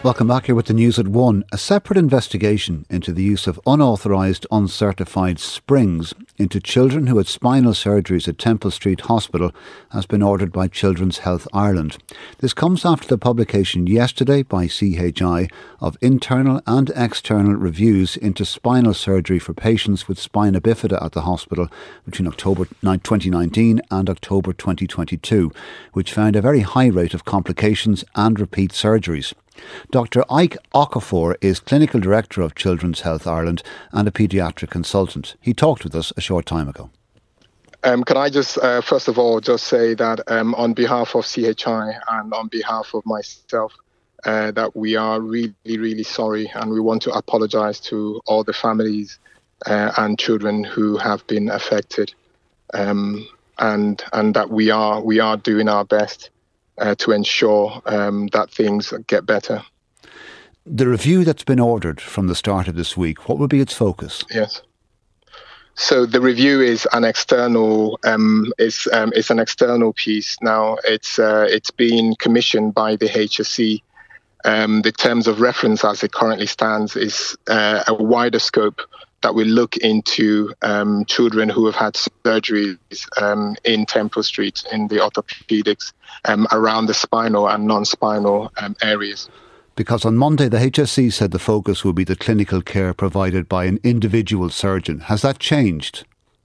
Welcome back here with the news at 1. A separate investigation into the use of unauthorised, uncertified springs into children who had spinal surgeries at Temple Street Hospital has been ordered by Children's Health Ireland. This comes after the publication yesterday by CHI of internal and external reviews into spinal surgery for patients with spina bifida at the hospital between October 2019 and October 2022, which found a very high rate of complications and repeat surgeries. Dr Ike Okafor is Clinical Director of Children's Health Ireland and a paediatric consultant. He talked with us a short time ago. Can I just, first of all, just say that on behalf of CHI and on behalf of myself, that we are really, really sorry, and we want to apologise to all the families and children who have been affected, and that we are doing our best to ensure that things get better. The review that's been ordered from the start of this week, what will be its focus? Yes. So the review is an external, it's an external piece. Now it's been commissioned by the HSE. The terms of reference, as it currently stands, is a wider scope that will look into children who have had surgeries in Temple Street in the orthopedics around the spinal and non-spinal areas. Because on Monday the HSE said the focus will be the clinical care provided by an individual surgeon. Has that changed?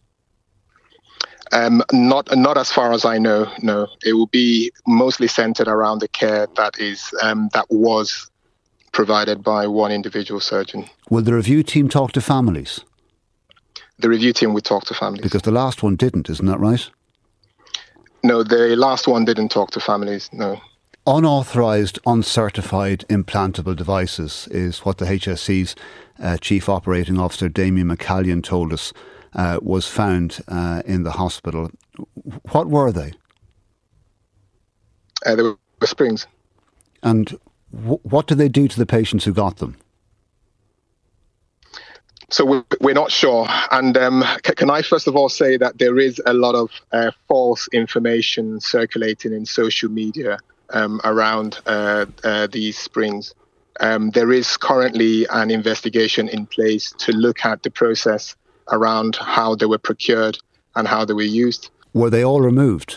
Not as far as I know, no. It will be mostly centred around the care that was provided by one individual surgeon. Will the review team talk to families? The review team would talk to families. Because the last one didn't, isn't that right? No, the last one didn't talk to families, no. Unauthorised, uncertified implantable devices is what the HSE's Chief Operating Officer Damien McCallion told us was found in the hospital. What were they? They were springs. And what did they do to the patients who got them? So we're not sure. And can I first of all say that there is a lot of false information circulating in social media around these springs. There is currently an investigation in place to look at the process around how they were procured and how they were used. Were they all removed?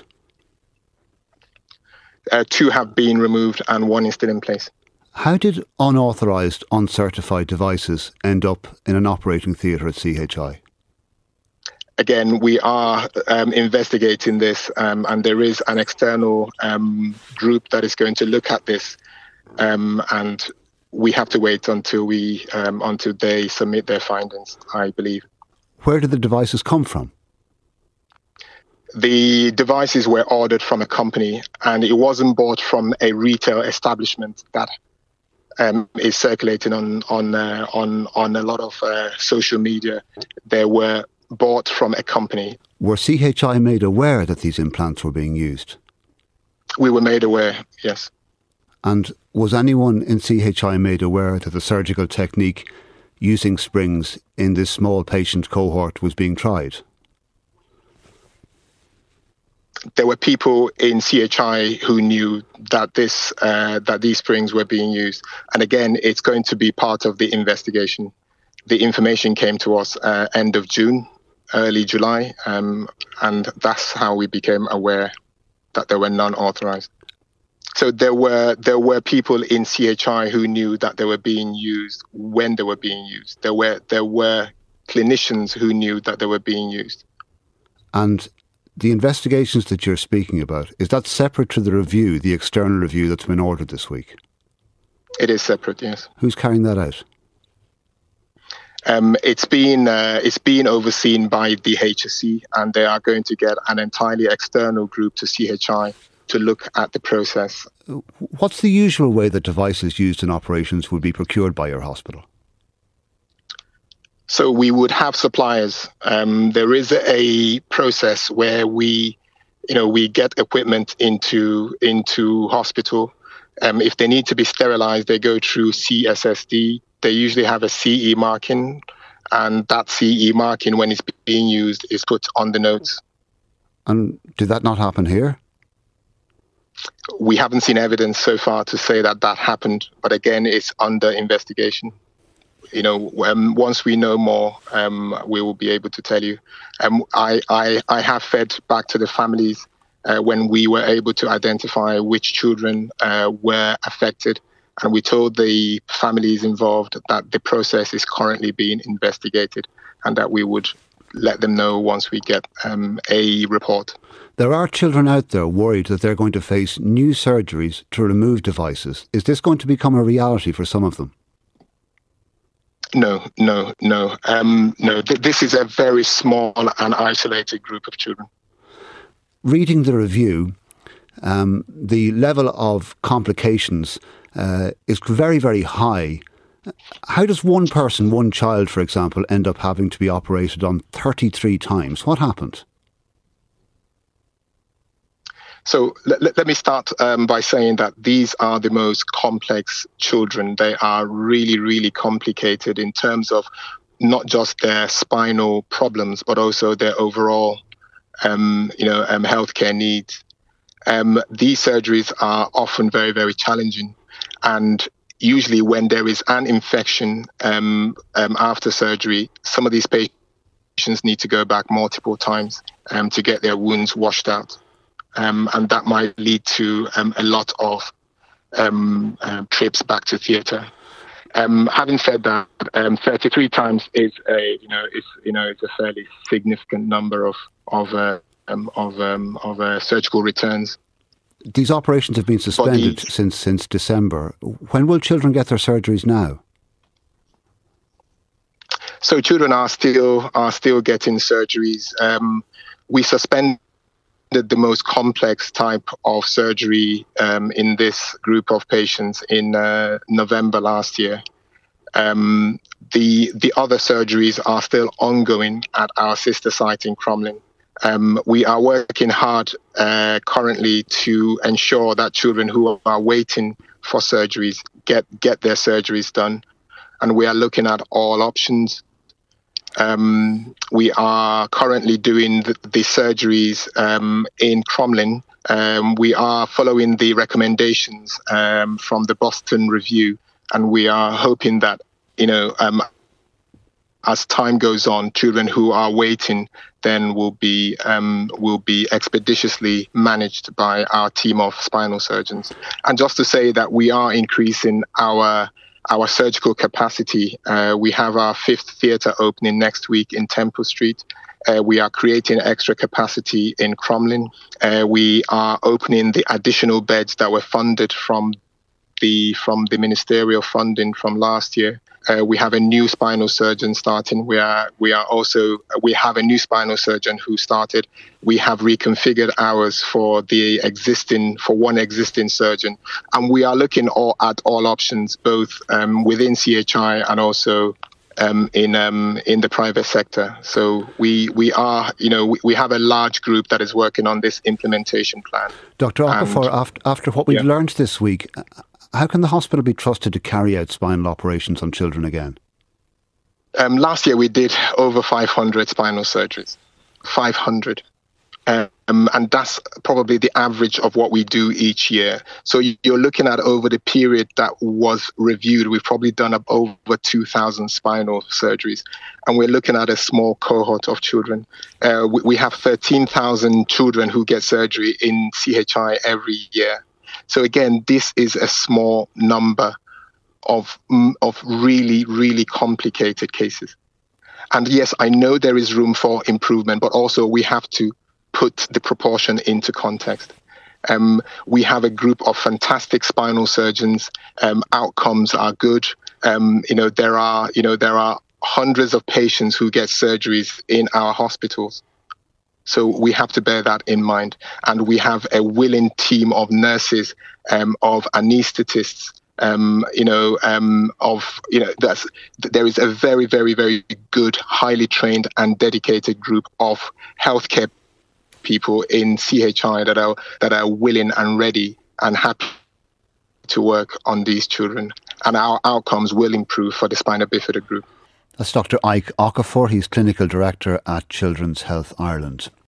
2 have been removed and 1 is still in place. How did unauthorised, uncertified devices end up in an operating theatre at CHI? Again, we are investigating this, and there is an external group that is going to look at this, and we have to wait until they submit their findings, I believe. Where did the devices come from? The devices were ordered from a company, and it wasn't bought from a retail establishment that is circulating on a lot of social media. They were bought from a company. Were CHI made aware that these implants were being used? We were made aware, yes. And was anyone in CHI made aware that the surgical technique using springs in this small patient cohort was being tried? There were people in CHI who knew that these springs were being used. And again, it's going to be part of the investigation. The information came to us end of June, early July, and that's how we became aware that there were none authorised. So there were people in CHI who knew that they were being used when they were being used. There were clinicians who knew that they were being used. And the investigations that you're speaking about, is that separate to the review, the external review that's been ordered this week? It is separate, yes. Who's carrying that out? It's been overseen by the HSE, and they are going to get an entirely external group to CHI to look at the process. What's the usual way that devices used in operations would be procured by your hospital? So we would have suppliers. There is a process where we get equipment into hospital. If they need to be sterilized, they go through CSSD. They usually have a CE marking, and that CE marking, when it's being used, is put on the notes. And did that not happen here? We haven't seen evidence so far to say that that happened, but again, it's under investigation. Once we know more, we will be able to tell you. I have fed back to the families when we were able to identify which children were affected, and we told the families involved that the process is currently being investigated and that we would let them know once we get a report. There are children out there worried that they're going to face new surgeries to remove devices. Is this going to become a reality for some of them? No. This is a very small and isolated group of children. Reading the review, the level of complications is very, very high. How does one child, for example, end up having to be operated on 33 times? What happened? So let me start by saying that these are the most complex children. They are really, really complicated in terms of not just their spinal problems, but also their overall, healthcare needs. These surgeries are often very, very challenging, and usually when there is an infection after surgery, some of these patients need to go back multiple times to get their wounds washed out. And that might lead to a lot of trips back to theatre. Having said that, 33 times is it's a fairly significant number of surgical returns. These operations have been suspended since December. When will children get their surgeries now? So children are still getting surgeries. We suspended the most complex type of surgery in this group of patients in November last year. The other surgeries are still ongoing at our sister site in Crumlin. We are working hard currently to ensure that children who are waiting for surgeries get their surgeries done, and we are looking at all options. We are currently doing the surgeries in Crumlin. We are following the recommendations from the Boston Review, and we are hoping that, as time goes on, children who are waiting then will be expeditiously managed by our team of spinal surgeons. And just to say that we are increasing our surgical capacity. We have our 5th theatre opening next week in Temple Street. We are creating extra capacity in Crumlin. We are opening the additional beds that were funded from the ministerial funding from last year. We have a new spinal surgeon starting. We have a new spinal surgeon who started. We have reconfigured hours for one existing surgeon, and we are looking at all options, both within CHI and also in the private sector. So we have a large group that is working on this implementation plan. Dr. Okafor, after what we've learned this week, how can the hospital be trusted to carry out spinal operations on children again? Last year we did over 500 spinal surgeries. 500. And that's probably the average of what we do each year. So you're looking at, over the period that was reviewed, we've probably done over 2,000 spinal surgeries. And we're looking at a small cohort of children. We have 13,000 children who get surgery in CHI every year. So again, this is a small number of really, really complicated cases. And yes, I know there is room for improvement, but also we have to put the proportion into context. We have a group of fantastic spinal surgeons. Outcomes are good. There are hundreds of patients who get surgeries in our hospitals. So we have to bear that in mind. And we have a willing team of nurses, of anaesthetists, there is a very, very, very good, highly trained and dedicated group of healthcare people in CHI that are willing and ready and happy to work on these children. And our outcomes will improve for the spina bifida group. That's Dr. Ike Okafor. He's Clinical Director at Children's Health Ireland.